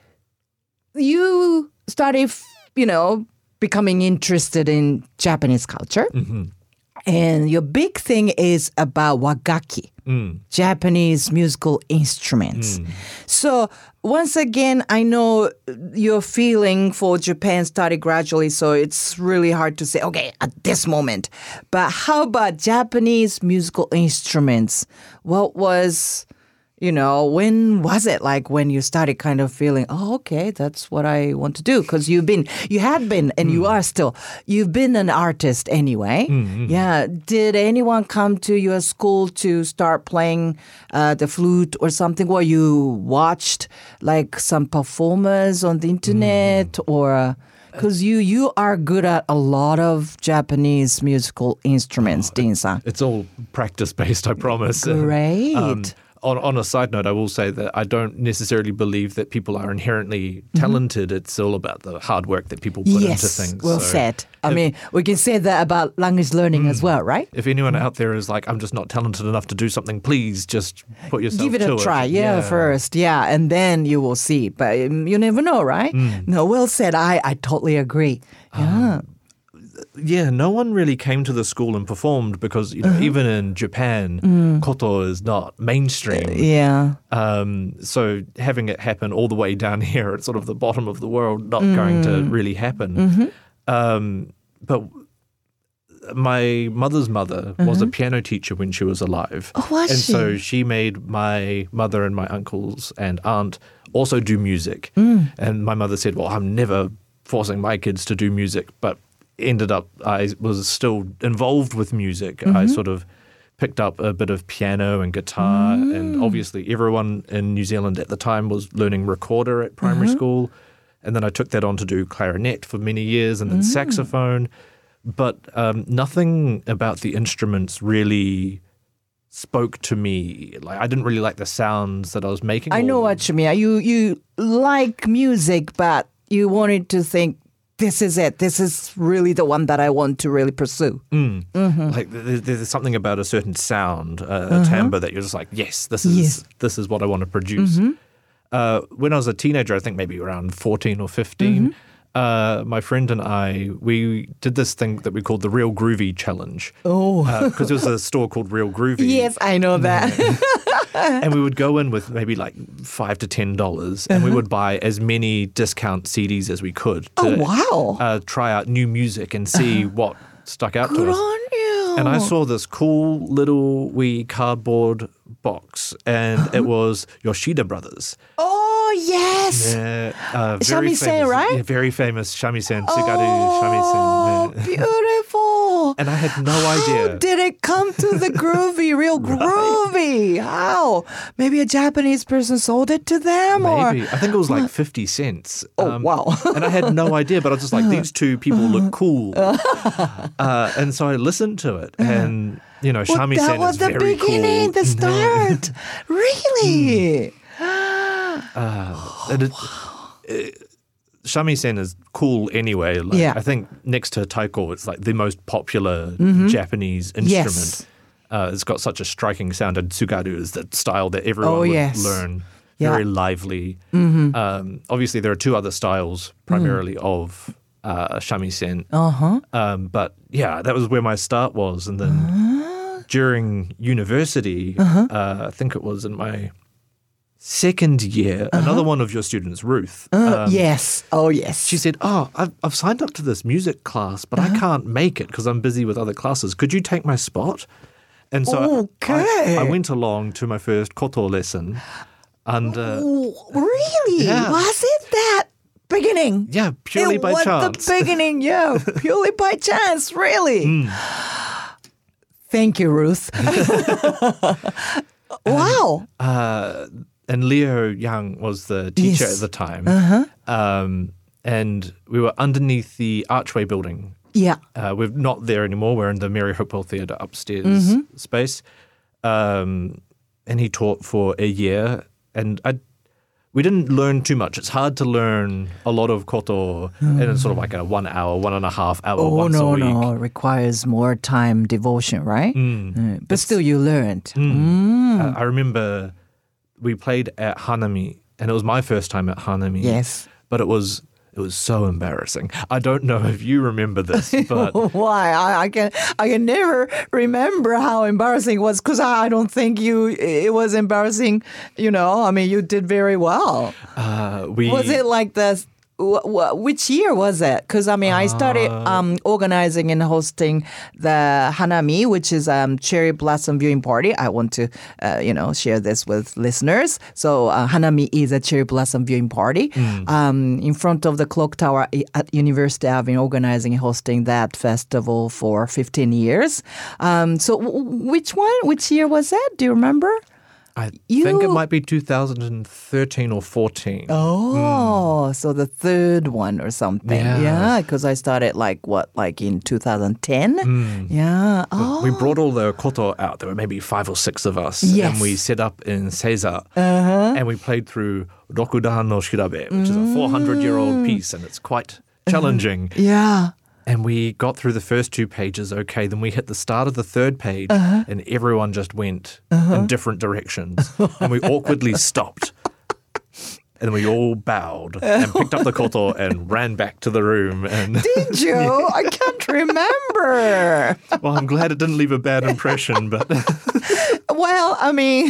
You started, you know, becoming interested in Japanese culture. Mm-hmm. And your big thing is about wagaki, mm. Japanese musical instruments. Mm. So once again, I know your feeling for Japan started gradually, so it's really hard to say, okay, at this moment. But how about Japanese musical instruments? What was... You know, when was it like when you started kind of feeling, oh, okay, that's what I want to do? Because you've been, you had been, and mm. you are still, you've been an artist anyway. Mm-hmm. Yeah. Did anyone come to your school to start playing uh, the flute or something? Or you watched like some performers on the internet mm. or... Because you, you are good at a lot of Japanese musical instruments, oh, Dean-san. It's all practice-based, I promise. Great. Um, on, on a side note, I will say that I don't necessarily believe that people are inherently talented. Mm-hmm. It's all about the hard work that people put yes, into things. Well so said. I if, mean, we can say that about language learning mm, as well, right? If anyone out there is like, I'm just not talented enough to do something, please just put yourself Give it to a try, it. yeah, yeah, first, yeah, and then you will see. But um, you never know, right? Mm. No, well said. I, I totally agree. Yeah. Um, Yeah, no one really came to the school and performed because, you know, uh-huh. even in Japan, mm. koto is not mainstream. Uh, yeah. Um, so having it happen all the way down here at sort of the bottom of the world, not mm. going to really happen. Mm-hmm. Um, but my mother's mother uh-huh. was a piano teacher when she was alive. Oh, was and she? so she made my mother and my uncles and aunt also do music. Mm. And my mother said, well, I'm never forcing my kids to do music, but ended up, I was still involved with music. Mm-hmm. I sort of picked up a bit of piano and guitar, mm. and obviously everyone in New Zealand at the time was learning recorder at primary mm-hmm. school. And then I took that on to do clarinet for many years and then mm. saxophone. But um, nothing about the instruments really spoke to me. Like I didn't really like the sounds that I was making. I know what you mean. You, you like music, but you wanted to think, this is it. This is really the one that I want to really pursue. Mm. Mm-hmm. Like there's, there's something about a certain sound, uh, uh-huh. a timbre that you're just like, yes, this is yes. this is what I want to produce. Mm-hmm. Uh, when I was a teenager, I think maybe around fourteen or fifteen, mm-hmm. uh, my friend and I, we did this thing that we called the Real Groovy Challenge. Oh. Because uh, there was a store called Real Groovy. Yes, I know that. And we would go in with maybe like five to ten dollars, and uh-huh. we would buy as many discount C Ds as we could to oh, wow. uh, try out new music and see uh-huh. what stuck out Good to us. On you. And I saw this cool little wee cardboard box, and uh-huh. it was Yoshida Brothers. Oh, yes. Yeah, uh, very shamisen, famous, right? Yeah, very famous shamisen, Tsugaru shamisen. Oh, Yeah. beautiful. And I had no How idea. did it come to the groovy, real groovy? Right. How? Maybe a Japanese person sold it to them? Maybe. Or? I think it was like fifty cents. Oh, um, wow. And I had no idea, but I was just like, these two people look cool. Uh, and so I listened to it. And, you know, well, shamisen that was is the very beginning, cool. the start. Really? Uh, and it, it, shamisen is cool anyway. Like, yeah. I think next to taiko, it's like the most popular mm-hmm. Japanese instrument. Yes. Uh, it's got such a striking sound, and tsugaru is the style that everyone oh, would yes. learn. Yeah. Very lively. Mm-hmm. Um, obviously, there are two other styles primarily mm. of uh, shamisen. Uh-huh. Um, but yeah, that was where my start was. And then uh-huh. during university, uh-huh. uh, I think it was in my second year, uh-huh. another one of your students, Ruth. Uh, um, yes. Oh, yes. She said, oh, I've, I've signed up to this music class, but uh-huh. I can't make it because I'm busy with other classes. Could you take my spot? And so okay. I, I went along to my first koto lesson. And uh, oh, really? Yeah. Was it that beginning? Yeah, purely it by was chance. The beginning, yeah, purely by chance, really. Mm. Thank you, Ruth. Wow. And, uh, and Leo Young was the teacher yes. at the time. Uh-huh. Um, and we were underneath the Archway building. Yeah. Uh, we're not there anymore. We're in the Mary Hopewell Theatre upstairs mm-hmm. space. Um, and he taught for a year. And I, we didn't learn too much. It's hard to learn a lot of koto mm. in sort of like a one hour, one and a half hour oh, once no, a week. no, it requires more time, devotion, right? Mm. Mm. But it's, still you learned. Mm. Mm. Uh, I remember we played at Hanami, and it was my first time at Hanami. Yes. But it was... It was so embarrassing. I don't know if you remember this, but why? I, I can I can never remember how embarrassing it was because I don't think you it was embarrassing. You know, I mean, you did very well. Uh, we was it like the w- w- which year was it? Because I mean, I started um, organizing and hosting the Hanami, which is um, cherry blossom viewing party. I want to uh, you know share this with listeners. So uh, Hanami is a cherry blossom viewing party mm. um, in front of the clock tower at University. I've been organizing and hosting that festival for fifteen years. Um, so w- which one? Which year was that? Do you remember? I You- think it might be two thousand thirteen or fourteen. Oh, so the third one or something. Yeah. Yeah, because I started like what, like in two thousand ten? Yeah. Oh, We brought all the koto out. There were maybe five or six of us. Yes. And we set up in Seiza. Uh-huh. And we played through Rokudan no Shirabe, which is a four hundred year old piece. And it's quite challenging. yeah. And we got through the first two pages okay. Then we hit the start of the third page Uh-huh. and everyone just went in different directions. And we awkwardly stopped. And we all bowed and picked up the koto and ran back to the room. And Did you? I can't remember. well, I'm glad it didn't leave a bad impression, but Well, I mean,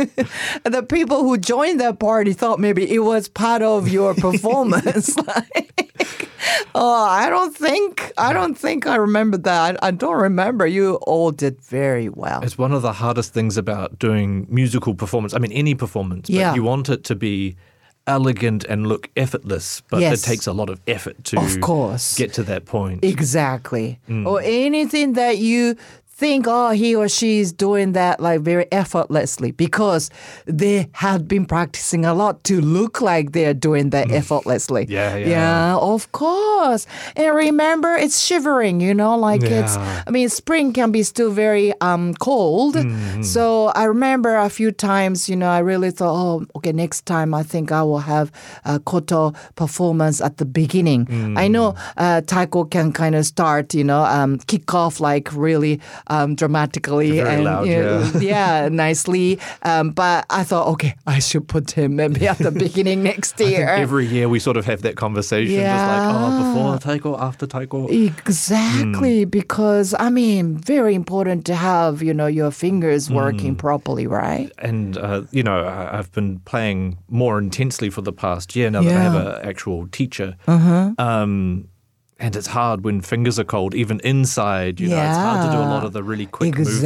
the people who joined that party thought maybe it was part of your performance. Like, oh, I don't think, I don't think I remember that. I don't remember. You all did very well. it's one of the hardest things about doing musical performance. I mean, any performance, but Yeah. you want it to be elegant and look effortless, but Yes. it takes a lot of effort to Of course. get to that point. Exactly. Or anything that you think, oh, he or she is doing that like very effortlessly because they had been practicing a lot to look like they're doing that effortlessly. Yeah, yeah. Yeah, of course. And remember, it's shivering, you know, like it's, Yeah. I mean, spring can be still very um, cold. So I remember a few times, you know, I really thought, oh, okay, next time I think I will have a koto performance at the beginning. I know uh, taiko can kind of start, you know, um, kick off like really um, dramatically Very and loud, you know, yeah. yeah, nicely. Um, but I thought, okay, I should put him maybe at the beginning next year. Every year we sort of have that conversation, just like, Yeah. oh, before taiko, after taiko. Exactly, because I mean, very important to have, you know, your fingers working properly, right? And, uh, you know, I- I've been playing more intensely for the past year now that I have Yeah. an actual teacher. Uh-huh. Um, and it's hard when fingers are cold, even inside, you know, it's hard to do a lot of the really quick movements.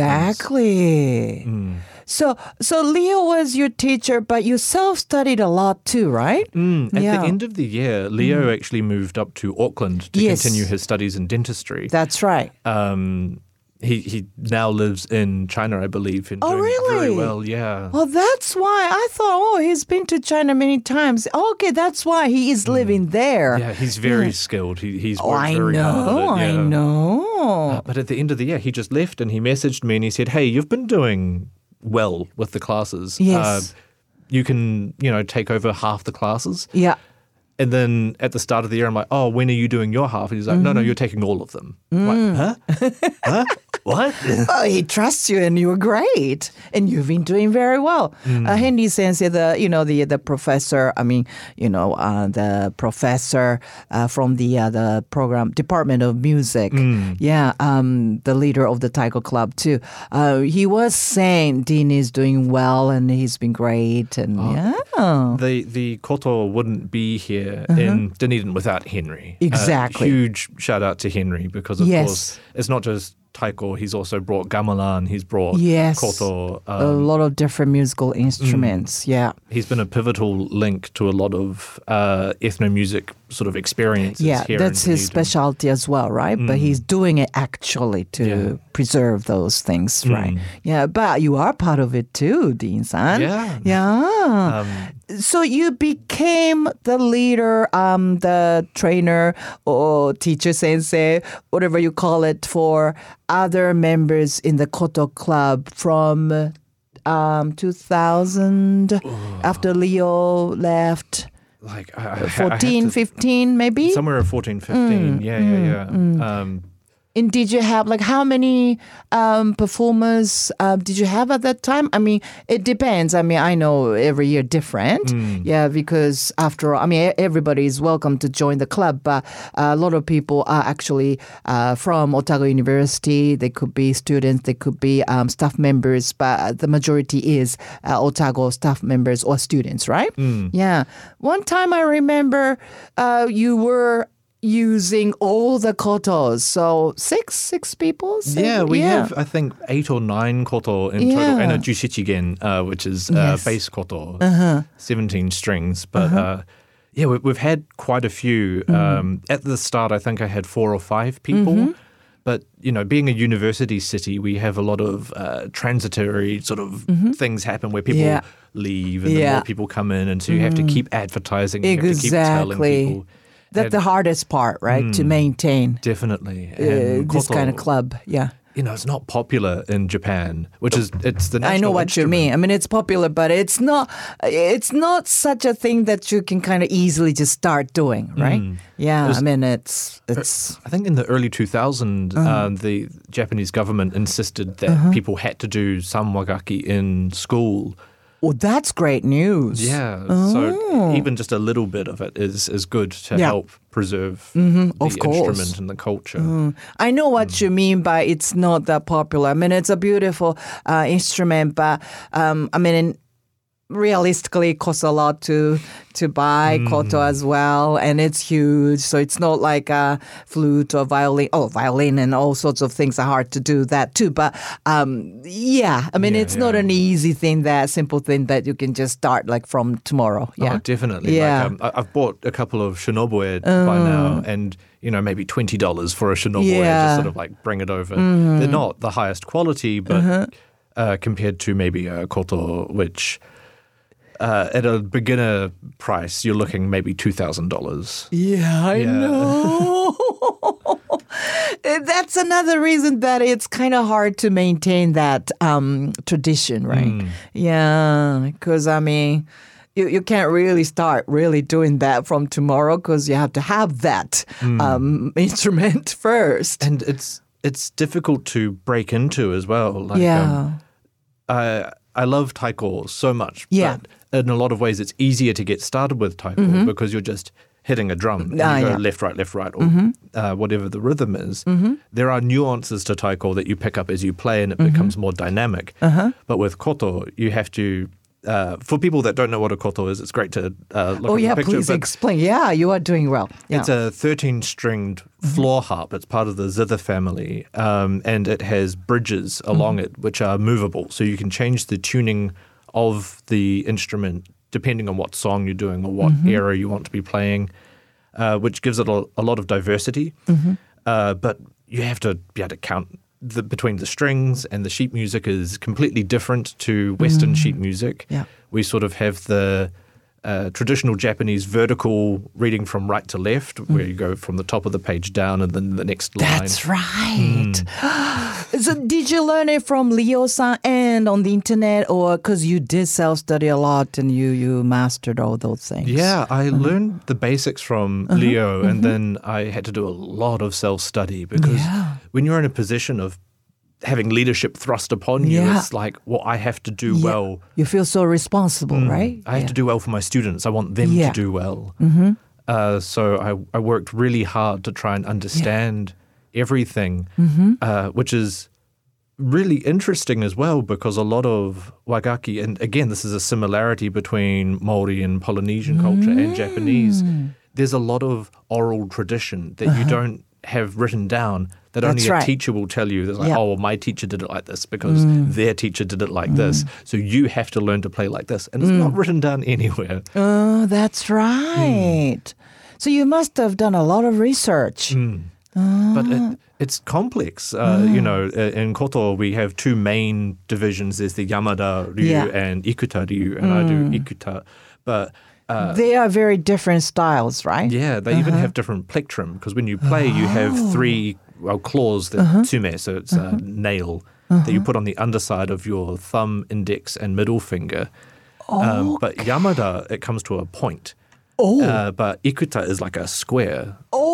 Exactly. So, so Leo was your teacher, but you self-studied a lot too, right? Mm, at Yeah. the end of the year, Leo actually moved up to Auckland to Yes. continue his studies in dentistry. That's right. Um, he he now lives in China, I believe, and Oh, doing very really? well. Yeah. Well, that's why I thought, oh, he's been to China many times. Okay, that's why he is living there. Yeah, he's very skilled. He, he's Oh, worked I very hard know, at it. I yeah. know. Uh, but at the end of the year, he just left and he messaged me and he said, hey, you've been doing well with the classes. Yes. Uh, you can, you know, take over half the classes. Yeah. And then at the start of the year, I'm like, oh, when are you doing your half? And he's like, no, Mm-hmm. no, you're taking all of them. I'm Mm. like, huh? huh? What? Oh, he trusts you, and you're great, and you've been doing very well. Uh, Henry Sensei, the you know the the professor. I mean, you know uh, the professor uh, from the uh, the program department of music. Yeah, um, the leader of the Taiko Club too. Uh, he was saying Dean is doing well, and he's been great, and yeah. The the koto wouldn't be here in Dunedin without Henry. Uh-huh. Exactly. Uh, huge shout out to Henry because, of Yes. course, it's not just taiko. He's also brought gamelan. He's brought Yes. koto. A Um, lot of different musical instruments. Yeah. he's been a pivotal link to a lot of uh, ethno-music sort of experiences Yeah, here that's in his Dunedin. specialty as well, right? But he's doing it actually to Yeah. preserve those things, right? Yeah, but you are part of it too, Dean-san. Yeah. Yeah. Um, So you became the leader, um, the trainer or teacher sensei, whatever you call it, for other members in the Koto Club from um, two thousand after Leo left. like I, I, I had fourteen, to- fifteen maybe? somewhere fourteen, fifteen. yeah, yeah, yeah. Um, And did you have, like, how many um, performers uh, did you have at that time? I mean, it depends. I mean, I know every year different. Yeah, because after all, I mean, everybody is welcome to join the club, but a lot of people are actually uh, from Otago University. They could be students, they could be um, staff members, but the majority is uh, Otago staff members or students, right? Yeah. One time I remember uh, you were using all the kotos. So six, six people? Seven? yeah, we yeah. have, I think, eight or nine koto in Yeah. total, and a jushichigen, uh, which is uh, Yes. bass koto, uh-huh. seventeen strings. But uh-huh. uh, yeah, we, we've had quite a few. Mm. Um, at the start, I think I had four or five people. Mm-hmm. but, you know, being a university city, we have a lot of uh, transitory sort of mm-hmm. things happen where people yeah. leave and yeah. then more people come in. And so you have to keep advertising. You exactly. have to keep telling people. That's and, the hardest part, right? Mm, to maintain. Definitely. And uh, this kind of club, yeah. You know, it's not popular in Japan, which is, it's the national I know what instrument. you mean. I mean, it's popular, but it's not, it's not such a thing that you can kind of easily just start doing, right? Mm. Yeah, was, I mean, it's, it's... I think in the early two thousands, uh-huh. um, the Japanese government insisted that uh-huh. people had to do some wagaki in school. Well, that's great news. Yeah. Oh. So even just a little bit of it is, is good to yeah. help preserve mm-hmm, the of instrument and the culture. Mm. I know what mm. you mean by it's not that popular. I mean, it's a beautiful uh, instrument, but um, I mean, in, realistically, it costs a lot to to buy mm. koto as well, and it's huge. So it's not like a flute or violin. Oh, violin and all sorts of things are hard to do that too. But um, yeah, I mean, yeah, it's yeah. not an easy thing, that simple thing that you can just start like from tomorrow. Yeah, oh, definitely. Yeah, like, um, I've bought a couple of shinobu uh. by now, and you know, maybe twenty dollars for a shinobu yeah. just sort of like bring it over. Mm. They're not the highest quality, but uh-huh. uh, compared to maybe a koto, which. Uh, at a beginner price, you're looking maybe two thousand dollars. Yeah, I yeah. know. That's another reason that it's kind of hard to maintain that um, tradition, right? Mm. Yeah, because, I mean, you, you can't really start really doing that from tomorrow because you have to have that mm. um, instrument first. And it's it's difficult to break into as well. Like, yeah. Um, I, I love taiko so much. Yeah. But in a lot of ways, it's easier to get started with taiko mm-hmm. because you're just hitting a drum. And ah, you go yeah. left, right, left, right, or mm-hmm. uh, whatever the rhythm is. Mm-hmm. There are nuances to taiko that you pick up as you play and it mm-hmm. becomes more dynamic. Uh-huh. But with koto, you have to... Uh, for people that don't know what a koto is, it's great to uh, look oh, at yeah, the picture. please explain. Yeah, you are doing well. Yeah. It's a thirteen-stringed mm-hmm. floor harp. It's part of the zither family, um, and it has bridges along mm-hmm. it, which are movable. So you can change the tuning of the instrument depending on what song you're doing or what mm-hmm. era you want to be playing, uh, which gives it a, a lot of diversity. Mm-hmm. Uh, but you have to be able to count the, between the strings, and the sheet music is completely different to Western mm. sheet music. Yeah. We sort of have the uh, traditional Japanese vertical reading from right to left, mm. where you go from the top of the page down and then the next line. That's right. Mm. So did you learn it from Leo-san and on the internet, or because you did self-study a lot and you, you mastered all those things? Yeah, I uh-huh. learned the basics from uh-huh. Leo, and mm-hmm. then I had to do a lot of self-study because yeah. when you're in a position of having leadership thrust upon you, yeah. it's like, well, I have to do yeah. well. You feel so responsible, mm. right? I have yeah. to do well for my students. I want them yeah. to do well. Mm-hmm. Uh, so I, I worked really hard to try and understand yeah. everything, mm-hmm. uh, which is really interesting as well because a lot of wagaki, and again, this is a similarity between Maori and Polynesian culture mm. and Japanese, there's a lot of oral tradition that uh-huh. you don't have written down that That's only a right. teacher will tell you. There's like, yeah. oh, well, my teacher did it like this because mm. their teacher did it like mm. this. So you have to learn to play like this. And it's mm. not written down anywhere. Oh, that's right. Mm. So you must have done a lot of research. Mm. Oh. But it, it's complex. Uh, oh. You know, in koto, we have two main divisions. There's the Yamada Ryu yeah. and Ikuta Ryu, and mm. I do Ikuta. But Uh, they are very different styles, right? Yeah, they uh-huh. even have different plectrum because when you play, oh. you have three well, claws, the uh-huh. tsume, so it's uh-huh. a nail uh-huh. that you put on the underside of your thumb, index, and middle finger. Oh, um, but Yamada, it comes to a point. Oh. Uh, but Ikuta is like a square.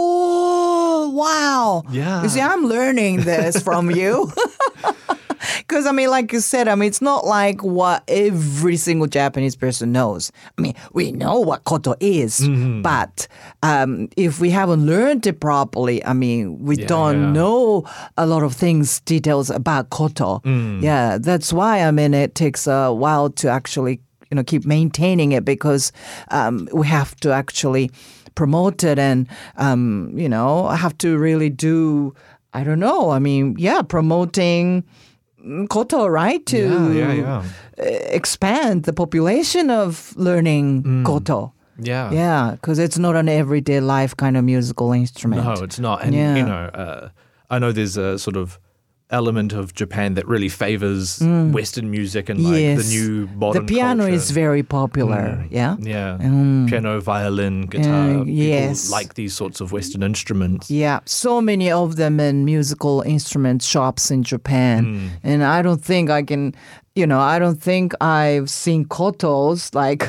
Oh, wow. Yeah. You see, I'm learning this from you. Because, I mean, like you said, I mean, it's not like what every single Japanese person knows. I mean, we know what koto is, mm-hmm. but um, if we haven't learned it properly, I mean, we yeah, don't yeah. know a lot of things, details about koto. Mm. Yeah, that's why, I mean, it takes a while to actually, you know, keep maintaining it because um, we have to actually promote it and, um, you know, have to really do, I don't know, I mean, yeah, promoting koto, right? To yeah, yeah, yeah. expand the population of learning mm. koto. Yeah. Yeah, because it's not an everyday life kind of musical instrument. No, it's not. And, yeah. you know, uh, I know there's a sort of element of Japan that really favors mm. Western music and like yes. the new modern The piano culture. is very popular, mm. yeah? Yeah. Mm. Piano, violin, guitar. Uh, yes. People like these sorts of Western instruments. Yeah, so many of them in musical instrument shops in Japan. Mm. And I don't think I can, you know, I don't think I've seen kotos like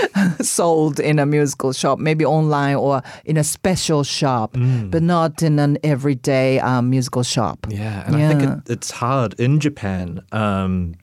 sold in a musical shop, maybe online or in a special shop, Mm. but not in an everyday um, musical shop. Yeah, and Yeah. I think it, it's hard in Japan. Um,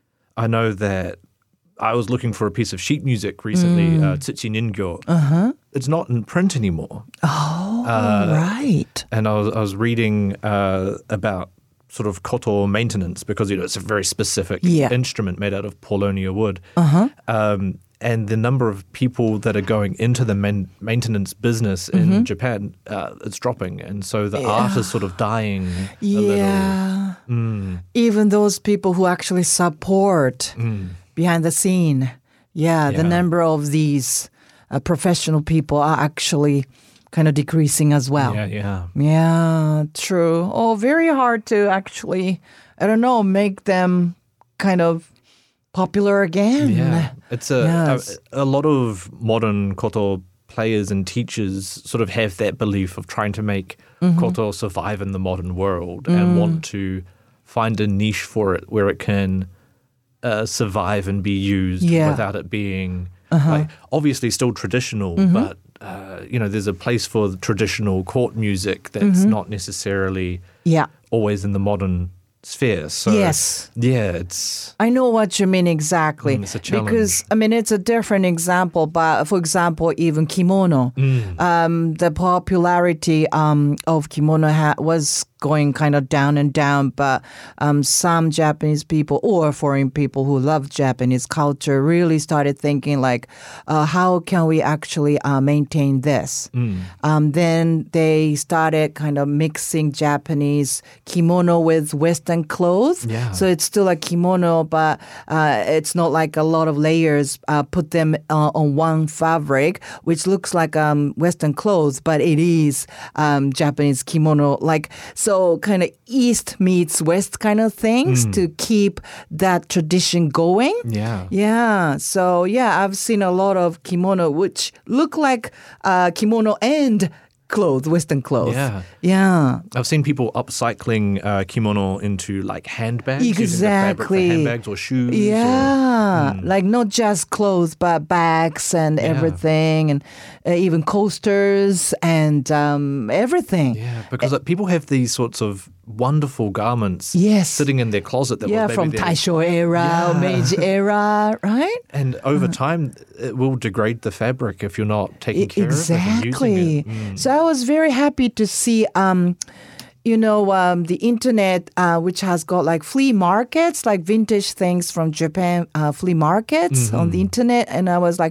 I know that I was looking for a piece of sheet music recently, Mm. uh, Tsutsu Ningyo. Uh-huh. It's not in print anymore. Oh, Uh, right. And I was, I was reading uh, about sort of koto maintenance because, you know, it's a very specific Yeah. instrument made out of paulownia wood. Uh-huh. Um, and the number of people that are going into the man- maintenance business in Mm-hmm. Japan, uh, it's dropping. And so the art is sort of dying a little. Yeah. Mm, Even those people who actually support mm. behind the scene. Yeah, the Yeah. number of these uh, professional people are actually kind of decreasing as well. Yeah, yeah. Yeah, true. Oh, very hard to actually, I don't know, make them kind of popular again. Yeah, it's a, Yes. a a lot of modern koto players and teachers sort of have that belief of trying to make Mm-hmm. koto survive in the modern world Mm. and want to find a niche for it where it can uh, survive and be used Yeah. without it being Uh-huh. like obviously still traditional, Mm-hmm. but uh, you know there's a place for the traditional court music that's Mm-hmm. not necessarily Yeah. always in the modern sphere. So Yes. yeah, it's I know what you mean exactly. Mm, it's a challenge. Because, I mean, it's a different example. But for example, even kimono, Mm. um, the popularity um, of kimono ha- was going kind of down and down. But um, some Japanese people or foreign people who love Japanese culture really started thinking like, uh, how can we actually uh, maintain this? Mm. Um, then they started kind of mixing Japanese kimono with Western clothes. Yeah. So it's still a kimono, but uh, it's not like a lot of layers. Uh, put them uh, on one fabric, which looks like um, Western clothes, but it is um, Japanese kimono. Like so, kind of East meets West kind of things to keep that tradition going. yeah. Yeah. So yeah, I've seen a lot of kimono which look like uh, kimono and clothes, Western clothes. Yeah. Yeah. I've seen people upcycling uh, kimono into like handbags, using the fabric for Exactly. handbags or shoes. or- Yeah, like not just clothes, but bags and Yeah. everything, and uh, even coasters and um, everything. yeah, because uh, people have these sorts of wonderful garments Yes. sitting in their closet that Yeah, was maybe from their- Taisho era or Yeah. Meiji era, right? And over time, it will degrade the fabric if you're not taking E- care of it and exactly. using it. Mm. So I was very happy to see, um, you know, um, the internet, uh, which has got like flea markets, like vintage things from Japan, uh, flea markets on Mm-hmm. the internet. And I was like,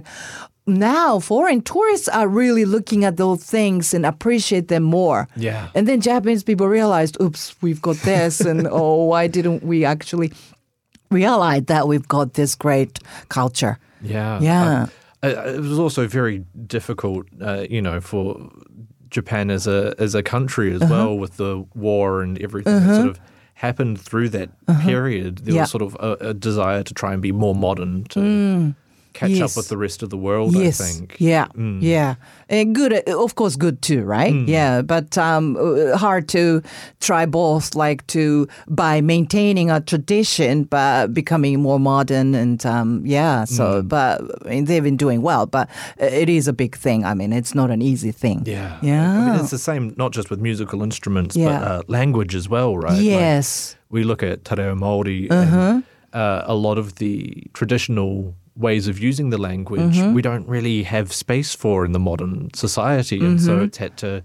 now foreign tourists are really looking at those things and appreciate them more. Yeah. And then Japanese people realized, oops, we've got this. And oh, why didn't we actually realize that we've got this great culture? Yeah. Yeah. I, I, it was also very difficult, uh, you know, for Japan as a as a country as Uh-huh. well with the war and everything that sort of happened through that period. There Uh-huh. Yeah. was sort of a, a desire to try and be more modern to catch Yes. up with the rest of the world, Yes. I think. Yeah. Mm. Yeah. And good, uh, of course, good too, right? Yeah. But um, uh, hard to try both, like to by maintaining a tradition, but becoming more modern. And um, yeah, so, but I mean, they've been doing well, but it is a big thing. I mean, it's not an easy thing. Yeah. Yeah. I mean, it's the same, not just with musical instruments, Yeah. but uh, language as well, right? Like, Yes. we look at Te Reo Māori Uh-huh. and uh, a lot of the traditional ways of using the language Mm-hmm. we don't really have space for in the modern society, and Mm-hmm. so it's had to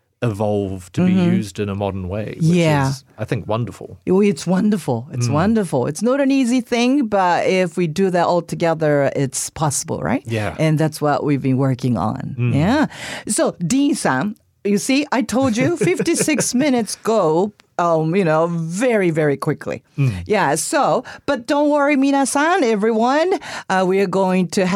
evolve to be used in a modern way, which Yeah. is, I think, wonderful. Oh, it's wonderful. It's wonderful. It's not an easy thing, but if we do that all together, it's possible, right? Yeah. And that's what we've been working on. Yeah. So, Dean-san, you see, I told you fifty-six minutes go, um, you know, very, very quickly. Yeah. So, but don't worry, minasan, everyone. Uh, we are going to have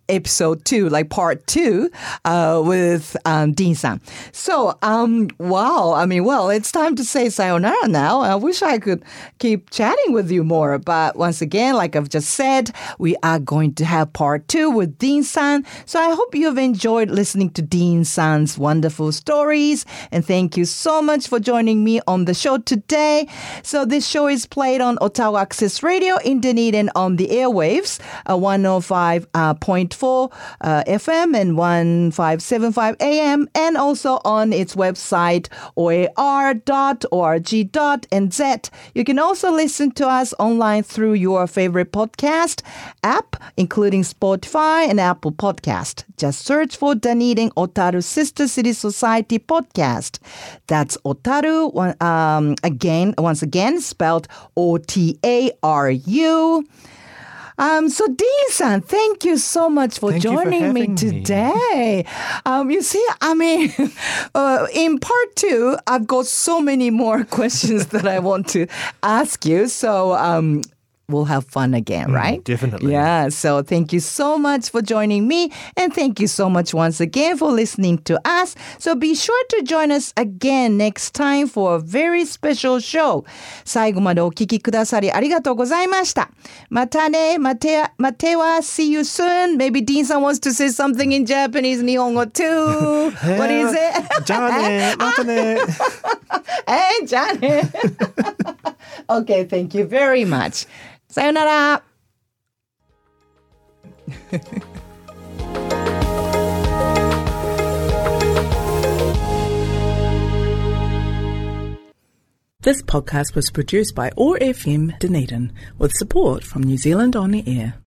episode two, like part two, uh, with um, Dean-san. So, um, wow. I mean, well, it's time to say sayonara now. I wish I could keep chatting with you more. But once again, like I've just said, we are going to have part two with Dean-san. So I hope you've enjoyed listening to Dean-san's wonderful stories. And thank you so much for joining me on the show today. So this show is played on Otago Access Radio in Dunedin on the airwaves, uh, one oh five point four uh, F M and fifteen seventy-five A M, and also on its website, o a r dot org dot n z. You can also listen to us online through your favorite podcast app, including Spotify and Apple Podcast. Just search for Dunedin Otaru Sister City Society Podcast. That's Otaru, um, again, once again, spelled O T A R U. Um, so, Dean-san, thank you so much for thank joining for me today. Me. Um, you see, I mean, uh, in part two, I've got so many more questions that I want to ask you. So, um, we'll have fun again, right? Mm, definitely. Yeah. So thank you so much for joining me. And thank you so much once again for listening to us. So be sure to join us again next time for a very special show. 最後までお聞きくださりありがとうございました。またね。まて、まては see you soon. Maybe Dean-san wants to say something in Japanese, 日本語 too. What is it? じゃあね。またね。 え、じゃあね。Okay, thank you very much. さよなら。 This podcast was produced by O A R F M Dunedin with support from New Zealand On the Air.